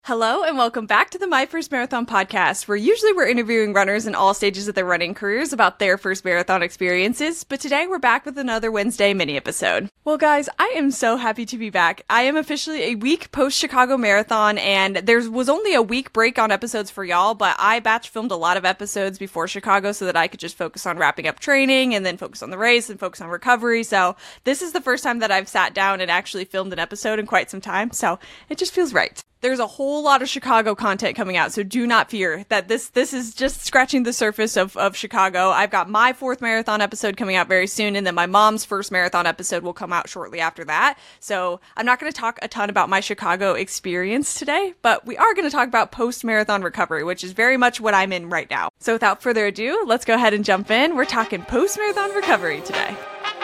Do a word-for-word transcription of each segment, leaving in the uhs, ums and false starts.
Hello and welcome back to the My First Marathon podcast, where usually we're interviewing runners in all stages of their running careers about their first marathon experiences, but today we're back with another Wednesday mini episode. Well guys, I am so happy to be back. I am officially a week post-Chicago Marathon, and there was only a week break on episodes for y'all, but I batch filmed a lot of episodes before Chicago so that I could just focus on wrapping up training and then focus on the race and focus on recovery. So this is the first time that I've sat down and actually filmed an episode in quite some time, so it just feels right. There's a whole lot of Chicago content coming out, so do not fear that this this is just scratching the surface of, of Chicago. I've got my fourth marathon episode coming out very soon, and then my mom's first marathon episode will come out shortly after that. So I'm not going to talk a ton about my Chicago experience today, but we are going to talk about post-marathon recovery, which is very much what I'm in right now. So without further ado, let's go ahead and jump in. We're talking post-marathon recovery today.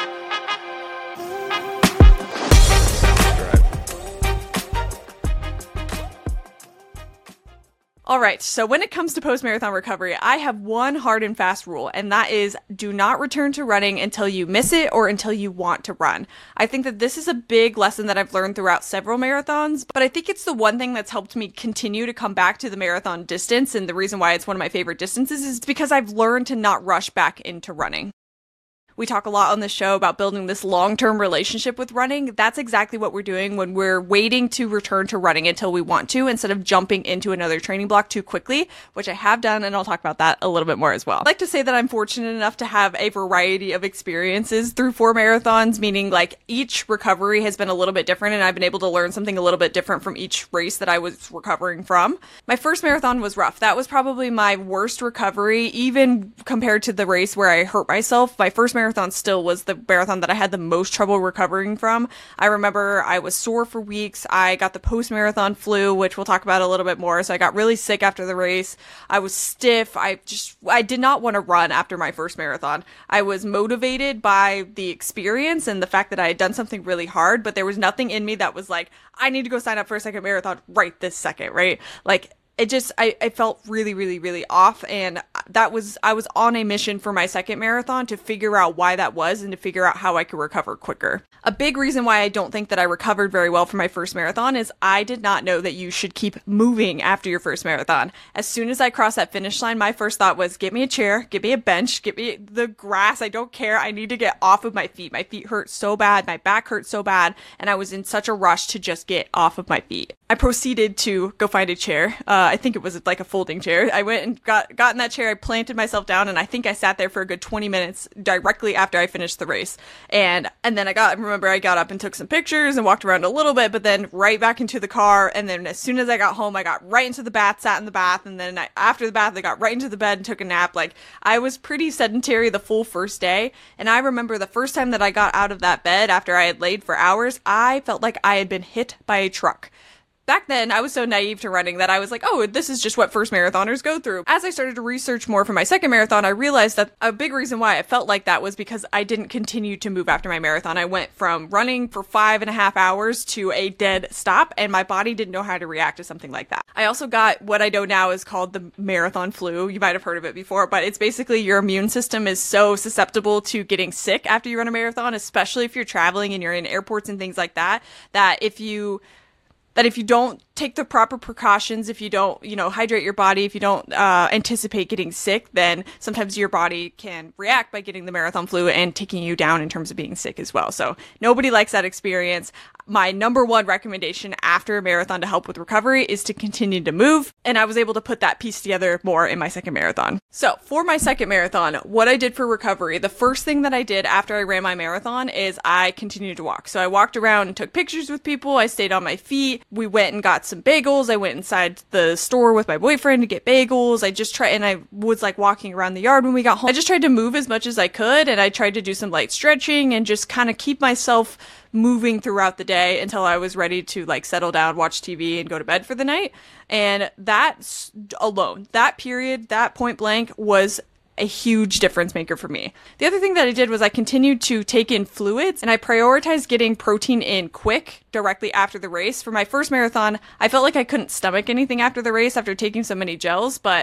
All right, so when it comes to post-marathon recovery, I have one hard and fast rule, and that is do not return to running until you miss it or until you want to run. I think that this is a big lesson that I've learned throughout several marathons, but I think it's the one thing that's helped me continue to come back to the marathon distance, and the reason why it's one of my favorite distances is because I've learned to not rush back into running. We talk a lot on this show about building this long-term relationship with running. That's exactly what we're doing when we're waiting to return to running until we want to, instead of jumping into another training block too quickly, which I have done, and I'll talk about that a little bit more as well. I'd like to say that I'm fortunate enough to have a variety of experiences through four marathons, meaning like each recovery has been a little bit different, and I've been able to learn something a little bit different from each race that I was recovering from. My first marathon was rough. That was probably my worst recovery, even compared to the race where I hurt myself. My first marathon Marathon still was the marathon that I had the most trouble recovering from. I remember I was sore for weeks. I got the post-marathon flu, which we'll talk about a little bit more. So I got really sick after the race. I was stiff. I just, I did not want to run after my first marathon. I was motivated by the experience and the fact that I had done something really hard, but there was nothing in me that was like, I need to go sign up for a second marathon right this second, right? Like, It just, I, I felt really, really, really off, and that was, I was on a mission for my second marathon to figure out why that was and to figure out how I could recover quicker. A big reason why I don't think that I recovered very well for my first marathon is I did not know that you should keep moving after your first marathon. As soon as I crossed that finish line, my first thought was, get me a chair, get me a bench, get me the grass, I don't care, I need to get off of my feet. My feet hurt so bad, my back hurt so bad, and I was in such a rush to just get off of my feet. I proceeded to go find a chair. Uh, I think it was like a folding chair. I went and got, got in that chair, I planted myself down, and I think I sat there for a good twenty minutes directly after I finished the race. And and then I got, remember I got up and took some pictures and walked around a little bit, but then right back into the car, and then as soon as I got home, I got right into the bath, sat in the bath, and then I, after the bath, I got right into the bed and took a nap. Like, I was pretty sedentary the full first day, and I remember the first time that I got out of that bed after I had laid for hours, I felt like I had been hit by a truck. Back then, I was so naive to running that I was like, oh, this is just what first marathoners go through. As I started to research more for my second marathon, I realized that a big reason why I felt like that was because I didn't continue to move after my marathon. I went from running for five and a half hours to a dead stop, and my body didn't know how to react to something like that. I also got what I know now is called the marathon flu. You might have heard of it before, but it's basically your immune system is so susceptible to getting sick after you run a marathon, especially if you're traveling and you're in airports and things like that, that if you... that if you don't take the proper precautions, if you don't, you know, hydrate your body, if you don't uh, anticipate getting sick, then sometimes your body can react by getting the marathon flu and taking you down in terms of being sick as well. So nobody likes that experience. My number one recommendation after a marathon to help with recovery is to continue to move. And I was able to put that piece together more in my second marathon. So for my second marathon, what I did for recovery, the first thing that I did after I ran my marathon is I continued to walk. So I walked around and took pictures with people. I stayed on my feet. We went and got some bagels. I went inside the store with my boyfriend to get bagels. I just tried, and I was like walking around the yard when we got home. I just tried to move as much as I could, and I tried to do some light stretching and just kind of keep myself moving throughout the day until I was ready to like settle down, watch T V, and go to bed for the night. And that alone, that period, that point blank was a huge difference maker for me. The other thing that I did was I continued to take in fluids, and I prioritized getting protein in quick directly after the race. For my first marathon, I felt like I couldn't stomach anything after the race after taking so many gels, but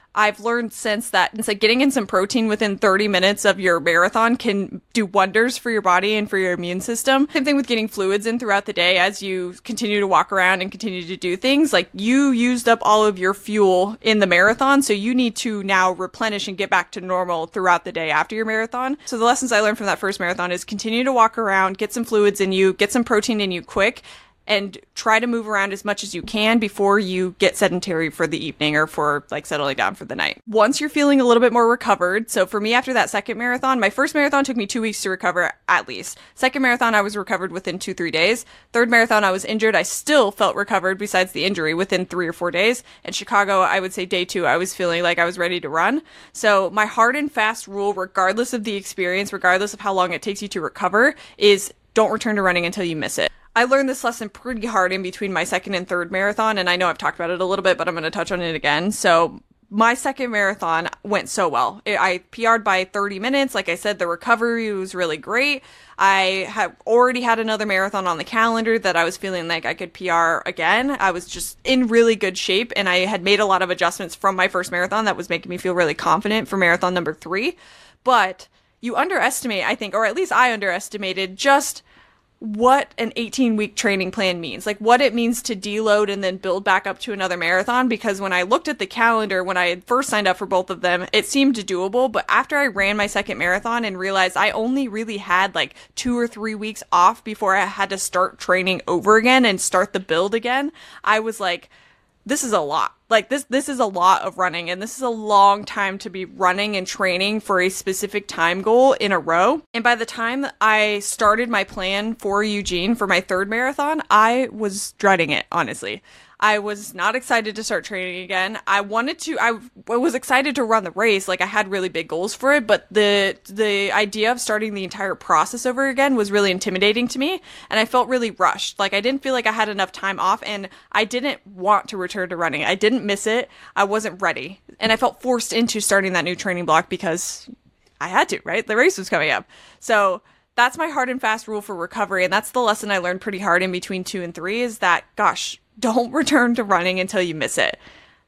I've learned since that it's like getting in some protein within thirty minutes of your marathon can do wonders for your body and for your immune system. Same thing with getting fluids in throughout the day as you continue to walk around and continue to do things. Like, you used up all of your fuel in the marathon, so you need to now replenish and get back to normal throughout the day after your marathon. So the lessons I learned from that first marathon is continue to walk around, get some fluids in you, get some protein in you quick, and try to move around as much as you can before you get sedentary for the evening or for like settling down for the night. Once you're feeling a little bit more recovered, so for me after that second marathon, my first marathon took me two weeks to recover at least. Second marathon, I was recovered within two, three days. Third marathon, I was injured. I still felt recovered besides the injury within three or four days. And Chicago, I would say day two, I was feeling like I was ready to run. So my hard and fast rule, regardless of the experience, regardless of how long it takes you to recover, is don't return to running until you miss it. I learned this lesson pretty hard in between my second and third marathon, and I know I've talked about it a little bit, but I'm going to touch on it again. So my second marathon went so well. I P R'd by thirty minutes. Like I said, the recovery was really great. I had already had another marathon on the calendar that I was feeling like I could P R again. I was just in really good shape, and I had made a lot of adjustments from my first marathon that was making me feel really confident for marathon number three. But you underestimate, I think, or at least I underestimated just what an eighteen week training plan means, like what it means to deload and then build back up to another marathon. Because when I looked at the calendar, when I had first signed up for both of them, it seemed doable. But after I ran my second marathon and realized I only really had like two or three weeks off before I had to start training over again and start the build again, I was like, this is a lot. Like this, this is a lot of running, and this is a long time to be running and training for a specific time goal in a row. And by the time I started my plan for Eugene for my third marathon, I was dreading it, honestly. I was not excited to start training again. I wanted to, I, I was excited to run the race. Like I had really big goals for it, but the, the idea of starting the entire process over again was really intimidating to me. And I felt really rushed. Like I didn't feel like I had enough time off, and I didn't want to return to running. I didn't miss it. I wasn't ready. And I felt forced into starting that new training block because I had to, right? The race was coming up. So that's my hard and fast rule for recovery. And that's the lesson I learned pretty hard in between two and three is that, gosh, don't return to running until you miss it.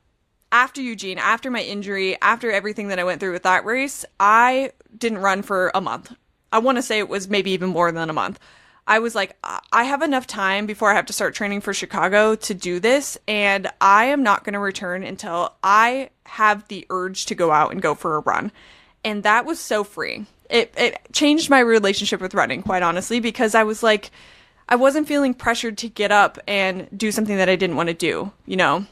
After Eugene, after my injury, after everything that I went through with that race, I didn't run for a month. I want to say it was maybe even more than a month. I was like, I have enough time before I have to start training for Chicago to do this, and I am not going to return until I have the urge to go out and go for a run. And that was so freeing. It, it changed my relationship with running, quite honestly, because I was like, I wasn't feeling pressured to get up and do something that I didn't want to do, you know?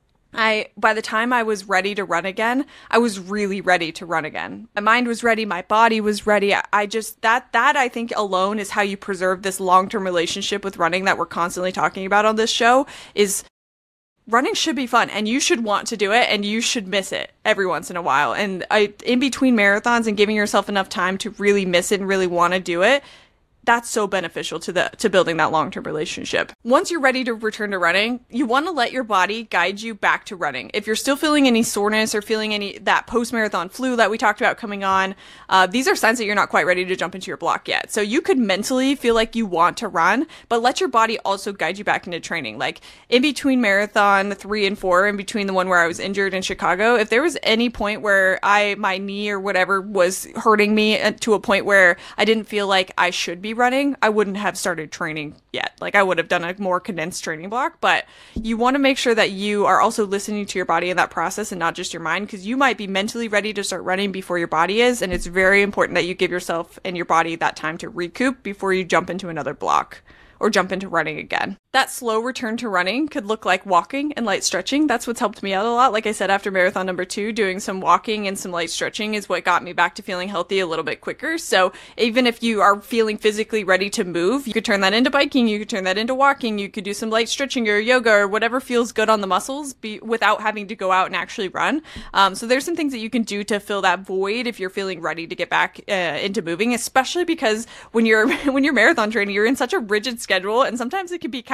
I, by the time I was ready to run again, I was really ready to run again. My mind was ready. My body was ready. I, I just, that, that I think alone is how you preserve this long-term relationship with running that we're constantly talking about on this show is running should be fun, and you should want to do it, and you should miss it every once in a while. And I, in between marathons and giving yourself enough time to really miss it and really want to do it, that's so beneficial to the to building that long-term relationship. Once you're ready to return to running, you want to let your body guide you back to running. If you're still feeling any soreness or feeling any that post-marathon flu that we talked about coming on, uh, these are signs that you're not quite ready to jump into your block yet. So you could mentally feel like you want to run, but let your body also guide you back into training. Like in between marathon three and four, in between the one where I was injured in Chicago, if there was any point where I my knee or whatever was hurting me to a point where I didn't feel like I should be running, I wouldn't have started training yet. Like I would have done a more condensed training block, but you want to make sure that you are also listening to your body in that process and not just your mind, because you might be mentally ready to start running before your body is. And it's very important that you give yourself and your body that time to recoup before you jump into another block or jump into running again. That slow return to running could look like walking and light stretching. That's what's helped me out a lot. Like I said, after marathon number two, doing some walking and some light stretching is what got me back to feeling healthy a little bit quicker. So even if you are feeling physically ready to move, you could turn that into biking, you could turn that into walking, you could do some light stretching or yoga or whatever feels good on the muscles be, without having to go out and actually run. Um, so there's some things that you can do to fill that void if you're feeling ready to get back uh, into moving, especially because when you're when you're marathon training, you're in such a rigid schedule, and sometimes it can be kind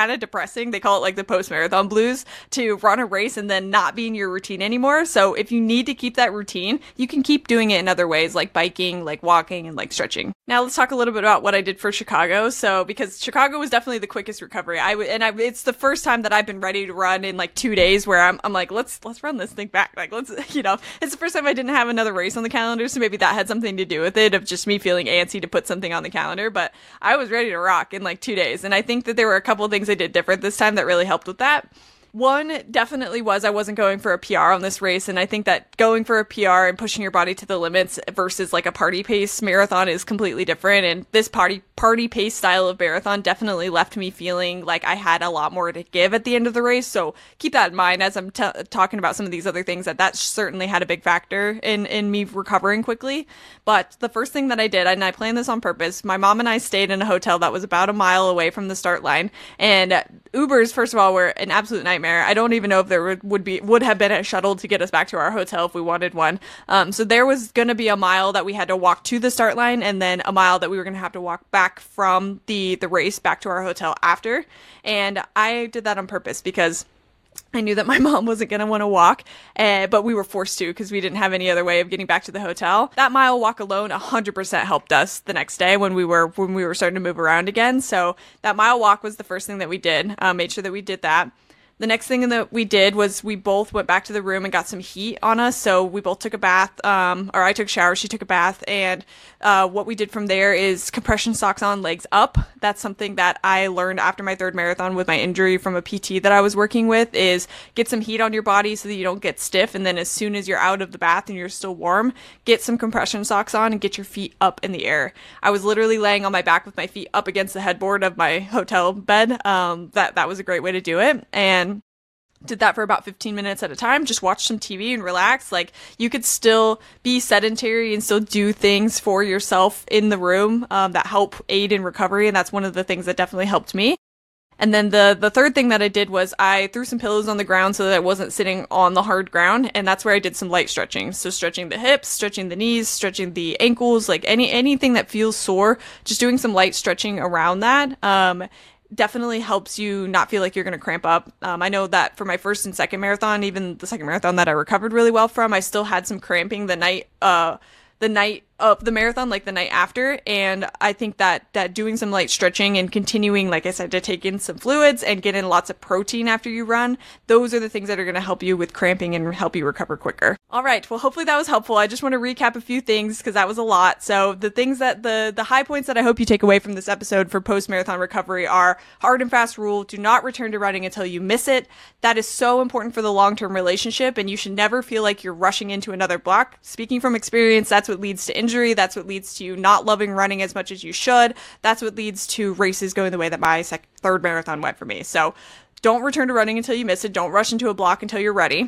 kind of depressing. They call it like the post-marathon blues, to run a race and then not be in your routine anymore. So if you need to keep that routine, you can keep doing it in other ways, like biking, like walking, and like stretching. Now let's talk a little bit about what I did for Chicago. So because Chicago was definitely the quickest recovery, I w- and I, it's the first time that I've been ready to run in like two days where I'm, I'm like, let's let's run this thing back. Like let's, you know, it's the first time I didn't have another race on the calendar, so maybe that had something to do with it, of just me feeling antsy to put something on the calendar. But I was ready to rock in like two days, and I think that there were a couple of things I did different this time that really helped with that. One definitely was I wasn't going for a P R on this race, and I think that going for a P R and pushing your body to the limits versus like a party pace marathon is completely different, and this party party pace style of marathon definitely left me feeling like I had a lot more to give at the end of the race. So keep that in mind as I'm t- talking about some of these other things, that that certainly had a big factor in, in me recovering quickly. But the first thing that I did, and I planned this on purpose, my mom and I stayed in a hotel that was about a mile away from the start line, and Ubers, first of all, were an absolute nightmare. I don't even know if there would, would be would have been a shuttle to get us back to our hotel if we wanted one. Um, so there was going to be a mile that we had to walk to the start line, and then a mile that we were going to have to walk back from the the race back to our hotel after. And I did that on purpose because I knew that my mom wasn't going to want to walk, uh, but we were forced to because we didn't have any other way of getting back to the hotel. That mile walk alone one hundred percent helped us the next day when we were when we were starting to move around again. So that mile walk was the first thing that we did. Uh, made sure that we did that. The next thing that we did was we both went back to the room and got some heat on us. So we both took a bath, um, or I took a shower, she took a bath. And uh, what we did from there is compression socks on, legs up. That's something that I learned after my third marathon with my injury from a P T that I was working with, is get some heat on your body so that you don't get stiff. And then as soon as you're out of the bath and you're still warm, get some compression socks on and get your feet up in the air. I was literally laying on my back with my feet up against the headboard of my hotel bed. Um, that, that was a great way to do it. And did that for about fifteen minutes at a time. Just watch some T V and relax. Like, you could still be sedentary and still do things for yourself in the room um, that help aid in recovery. And that's one of the things that definitely helped me. And then the the third thing that I did was I threw some pillows on the ground so that I wasn't sitting on the hard ground. And that's where I did some light stretching. So stretching the hips, stretching the knees, stretching the ankles, like any anything that feels sore, just doing some light stretching around that. Um, definitely helps you not feel like you're going to cramp up. Um, I know that for my first and second marathon, even the second marathon that I recovered really well from, I still had some cramping the night, uh, the night of the marathon, like the night after. And I think that, that doing some light stretching and continuing, like I said, to take in some fluids and get in lots of protein after you run, those are the things that are going to help you with cramping and help you recover quicker. All right. Well, hopefully that was helpful. I just want to recap a few things because that was a lot. So the things that the, the high points that I hope you take away from this episode for post-marathon recovery are: hard and fast rule. Do not return to running until you miss it. That is so important for the long-term relationship, and you should never feel like you're rushing into another block. Speaking from experience, that's what leads to injury. That's what leads to you not loving running as much as you should. That's what leads to races going the way that my sec- third marathon went for me. So don't return to running until you miss it. Don't rush into a block until you're ready.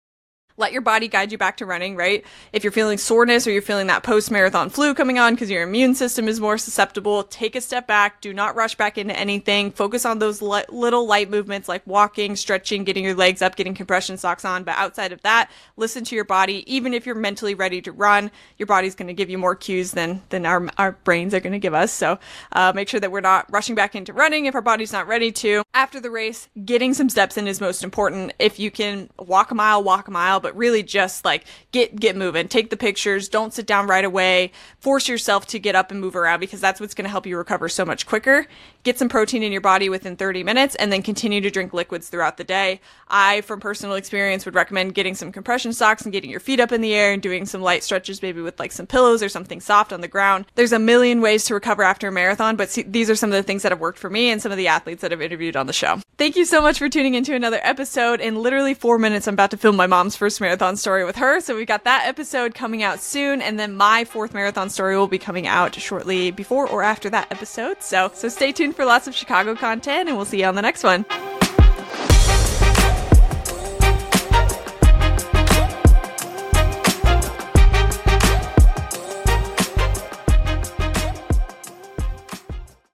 Let your body guide you back to running, right? If you're feeling soreness or you're feeling that post-marathon flu coming on because your immune system is more susceptible, take a step back. Do not rush back into anything. Focus on those li- little light movements like walking, stretching, getting your legs up, getting compression socks on. But outside of that, listen to your body. Even if you're mentally ready to run, your body's going to give you more cues than than our, our brains are going to give us. So uh, make sure that we're not rushing back into running if our body's not ready to. After the race, getting some steps in is most important. If you can walk a mile, walk a mile, but really just like get get moving. Take the pictures. Don't sit down right away. Force yourself to get up and move around because that's what's going to help you recover so much quicker. Get some protein in your body within thirty minutes and then continue to drink liquids throughout the day. I, from personal experience, would recommend getting some compression socks and getting your feet up in the air and doing some light stretches, maybe with like some pillows or something soft on the ground. There's a million ways to recover after a marathon, but see, these are some of the things that have worked for me and some of the athletes that I've interviewed on the show. Thank you so much for tuning into another episode. In literally four minutes, I'm about to film my mom's first marathon story with her. So we got that episode coming out soon. And then my fourth marathon story will be coming out shortly before or after that episode. So, so stay tuned for lots of Chicago content and we'll see you on the next one.